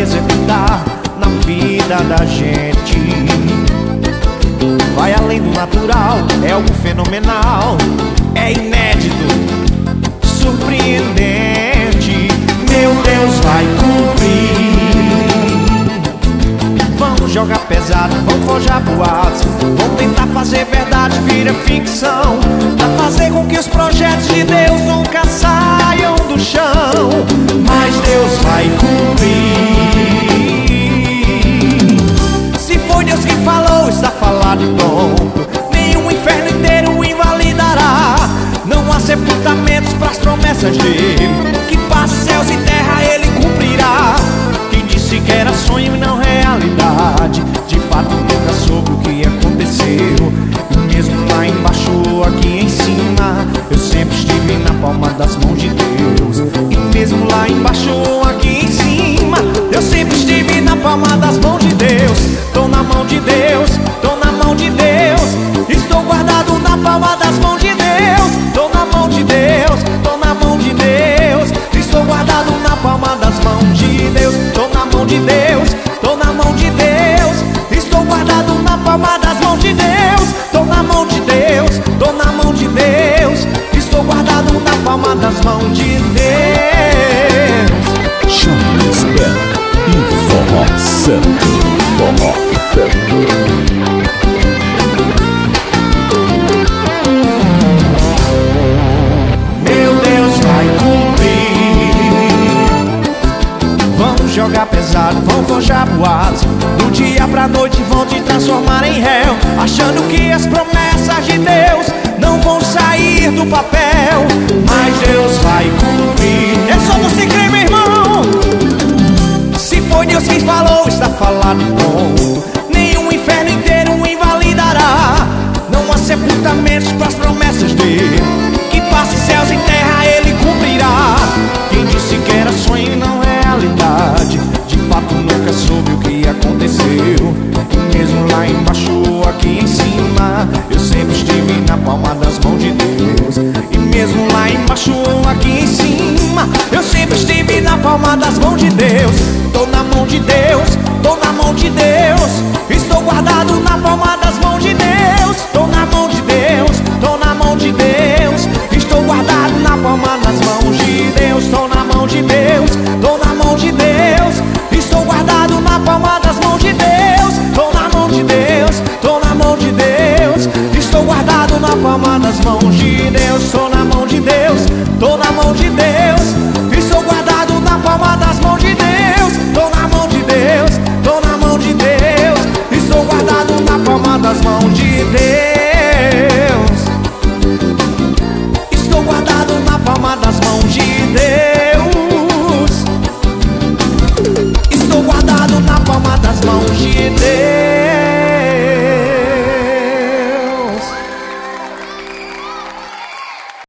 executar na vida da gente. Vai além do natural, é algo fenomenal, é inédito, surpreendente. Meu Deus vai cumprir. Vão jogar pesado, vão forjar boatos, vão tentar fazer verdade vira ficção, pra fazer com que os projetos de Deus nunca saiam do chão. Mas Deus vai cumprir. Se foi Deus que falou, está falado e pronto. Nenhum inferno inteiro invalidará. Não há sepultamentos para as promessas dele. Que passa céus e terra ele cumprirá. Quem disse que era sonho e não realidade, de fato nunca soube o que aconteceu. E mesmo lá embaixo, aqui em cima, eu sempre estive na palma das mãos de Deus. E mesmo lá embaixo, aqui em cima, eu sempre estive na palma das mãos de Deus. Tô na mão de Deus, tô na mão de Deus. Estou guardado na palma das mãos de Deus. Tô na mão de Deus, tô na mão de Deus. Estou guardado na palma das mãos de Deus. Tô na mão de Deus, tô na mão de Deus. Estou guardado na palma das mãos de Deus. Tô na mão de Deus, tô na mão de Deus. Estou guardado na palma das mãos de Deus. Charles Band e Forró Santo. Forró Santo. Jogar pesado, vão forjar boatos, do dia pra noite vão te transformar em réu, achando que as promessas de Deus não vão sair do papel. Mas Deus vai cumprir. É só você crer, meu irmão. Se foi Deus quem falou, está falado e pronto. Nenhum inferno inteiro invalidará. Não há sepultamentos para as promessas dele. Que passe céus e terra ele cumprirá. Quem disse que era sonho e não realidade, de fato nunca soube o que aconteceu. E mesmo lá embaixo, aqui em cima, eu sempre estive na palma das mãos de Deus. E mesmo lá embaixo, aqui em cima, eu sempre estive na palma das mãos de Deus. Tô na mão de Deus, tô na mão de Deus. Estou guardado na palma das mãos de Deus. Tô na mão de Deus, tô na mão de Deus. Estou guardado na palma das mãos de Deus. Tô na mão de Deus, tô na mão de Deus. Estou guardado na palma das mãos de Deus. Tô na mão de Deus, tô na mão de Deus. Estou guardado na palma das mãos de Deus. Tô na mão de Deus, tô na mão de Deus. Estou guardado na palma das mãos de Deus. Tô na mão de Deus, tô na mão de Deus. Estou guardado na palma das mãos de Deus. Estou guardado na palma das mãos de Deus. Estou guardado na palma das mãos de Deus.